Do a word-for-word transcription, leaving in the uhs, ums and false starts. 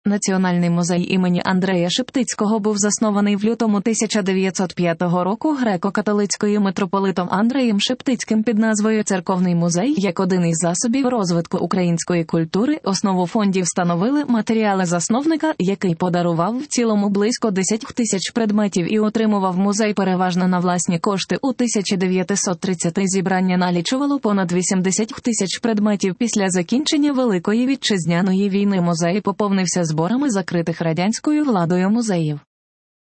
Національний музей імені Андрея Шептицького був заснований в лютому тисяча дев'ятсот п'ятого року греко-католицькою митрополитом Андреєм Шептицьким під назвою «Церковний музей» як один із засобів розвитку української культури. Основу фондів становили матеріали засновника, який подарував в цілому близько десять тисяч предметів і отримував музей переважно на власні кошти. У тисяча дев'ятсот тридцятих зібрання налічувало понад вісімдесят тисяч предметів. Після закінчення Великої Вітчизняної війни музей поповнився зборами закритих радянською владою музеїв.